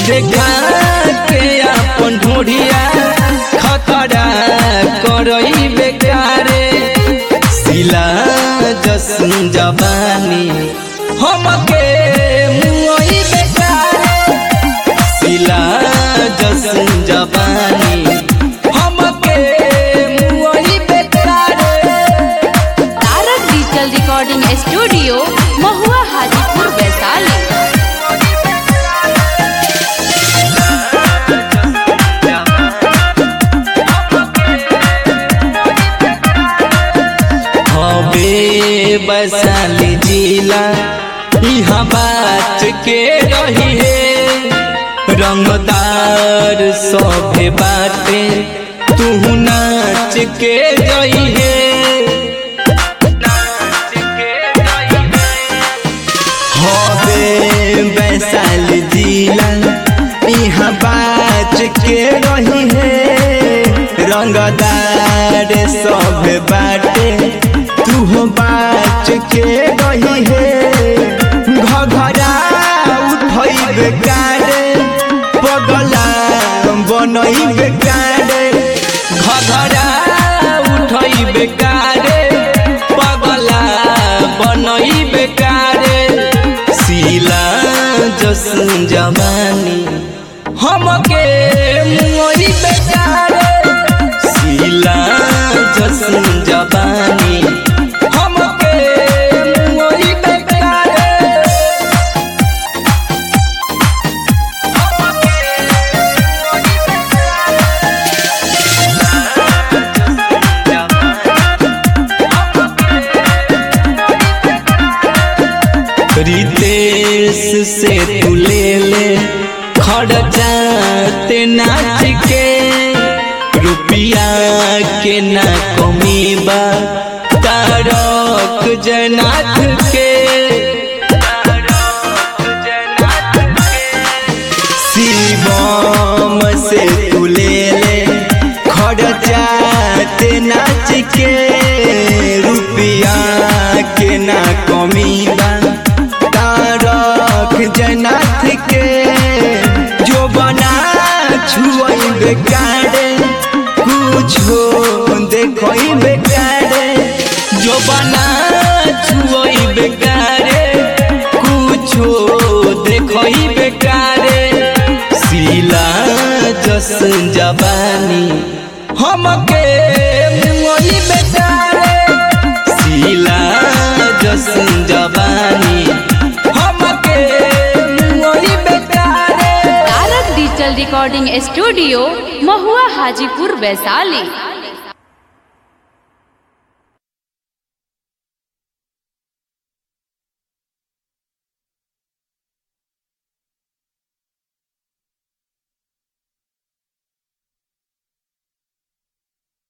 देखा के अपन ढूढ़िया खतरा करई बेकारे सिला जसन जवानी हमके मुई बेकारे सिला जसन जवानी हमके मुई बेकारे। तारक डिजिटल रिकॉर्डिंग स्टूडियो महुआ हाजीपुर वैशाली। वैशाली जिला यहाँ बात के रही है रंगदार सभे बाटे तू नाच के रही है हवे वैशाली जिला यहाँ बात के रही है रंगदार सभे बाटे तू बाच के रही है घघरा उठई बेकारे पगला बनई बेकारे घघरा उठई बेकारे पगला बनई बेकारे सिला जसन जवानी हमके मुई बेकारे सिला जसन जवानी रितेश से तू ले खर्चाते नाच के रुपया के ना कमी बा तारक जनाथ के शिवम से तू ले खर्चाते नाच के रुपया के ना कमी बा जनाथ के जो बना छुई बेकारे कुछो देखई बेकारे जो बना छुई बेकारे कुछो देखई बेकारे सिला जसन जवानी हमके मुई बेकारे सिला जसन जवानी डिजिटल रिकॉर्डिंग स्टूडियो महुआ हाजीपुर वैशाली।